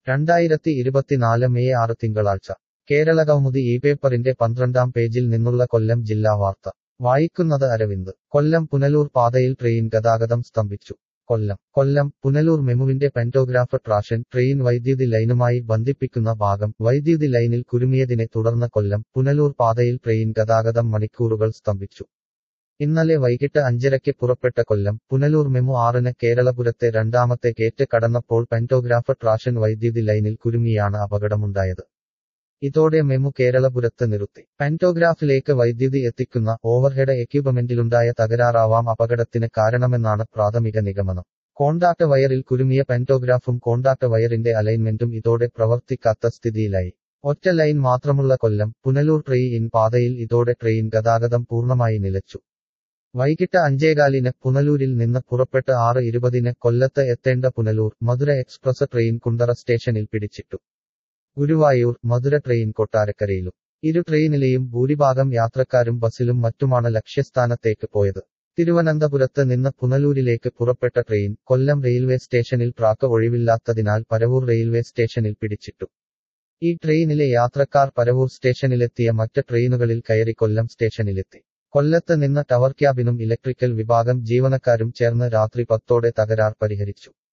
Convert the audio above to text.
2024 May 6 തിങ്കളാഴ്ച കേരളകൗമുദി ഈ പേപ്പറിന്റെ 12-ാം പേജിൽ നിന്നുള്ള കൊല്ലം ജില്ലാ വാർത്ത വായിക്കുന്നത് അരവിന്ദ്. കൊല്ലം പുനലൂർ പാതയിൽ ട്രെയിൻ ഗതാഗതം സ്തംഭിച്ചു. കൊല്ലം പുനലൂർ മെമുവിന്റെ പെന്റോഗ്രാഫ് ട്രാഷൻ ട്രെയിൻ വൈദ്യുതി ലൈനുമായി ബന്ധിപ്പിക്കുന്ന ഭാഗം വൈദ്യുതി ലൈനിൽ കുരുങ്ങിയതിനെ തുടർന്ന് കൊല്ലം പുനലൂർ പാതയിൽ ട്രെയിൻ ഗതാഗതം മണിക്കൂറുകൾ സ്തംഭിച്ചു. ഇന്നലെ വൈകിട്ട് 5:30 പുറപ്പെട്ട കൊല്ലം പുനലൂർ മെമു 6-ന് കേരളപുരത്തെ രണ്ടാമത്തെ ഗേറ്റ് കടന്നപ്പോൾ പെന്റോഗ്രാഫ് ട്രാഷൻ വൈദ്യുതി ലൈനിൽ കുരുങ്ങിയാണ് അപകടമുണ്ടായത്. ഇതോടെ മെമു കേരളപുരത്ത് നിർത്തി. പെന്റോഗ്രാഫിലേക്ക് വൈദ്യുതി എത്തിക്കുന്ന ഓവർഹെഡ് എക്യുപ്മെന്റിലുണ്ടായ തകരാറാവാം അപകടത്തിന് കാരണമെന്നാണ് പ്രാഥമിക നിഗമനം. കോണ്ടാക്ട് വയറിൽ കുരുങ്ങിയ പെന്റോഗ്രാഫും കോണ്ടാക്ട് വയറിന്റെ അലൈൻമെന്റും ഇതോടെ പ്രവർത്തിക്കാത്ത സ്ഥിതിയിലായി. ഒറ്റ ലൈൻ മാത്രമുള്ള കൊല്ലം പുനലൂർ ട്രെയിൻ പാതയിൽ ഇതോടെ ട്രെയിൻ ഗതാഗതം പൂർണ്ണമായി നിലച്ചു. വൈകിട്ട് 5:15-ന് പുനലൂരിൽ നിന്ന് പുറപ്പെട്ട് 6:20-ന് കൊല്ലത്ത് എത്തേണ്ട പുനലൂർ മധുര എക്സ്പ്രസ് ട്രെയിൻ കുണ്ടറ സ്റ്റേഷനിൽ പിടിച്ചിട്ടു. ഗുരുവായൂർ മധുര ട്രെയിൻ കൊട്ടാരക്കരയിലും. ഇരു ട്രെയിനിലെയും ഭൂരിഭാഗം യാത്രക്കാരും ബസിലും മറ്റുമാണ് ലക്ഷ്യസ്ഥാനത്തേക്ക് പോയത്. തിരുവനന്തപുരത്ത് നിന്ന് പുനലൂരിലേക്ക് പുറപ്പെട്ട ട്രെയിൻ കൊല്ലം റെയിൽവേ സ്റ്റേഷനിൽ ട്രാക്ക് ഒഴിവില്ലാത്തതിനാൽ പരവൂർ റെയിൽവേ സ്റ്റേഷനിൽ പിടിച്ചിട്ടു. ഈ ട്രെയിനിലെ യാത്രക്കാർ പരവൂർ സ്റ്റേഷനിലെത്തിയ മറ്റ് ട്രെയിനുകളിൽ കയറി കൊല്ലം സ്റ്റേഷനിലെത്തി. കൊല്ലത്ത് നിന്ന് ടവർ ക്യാബിനും ഇലക്ട്രിക്കൽ വിഭാഗം ജീവനക്കാരും ചേർന്ന് രാത്രി 10-ഓടെ തകരാർ പരിഹരിച്ചു.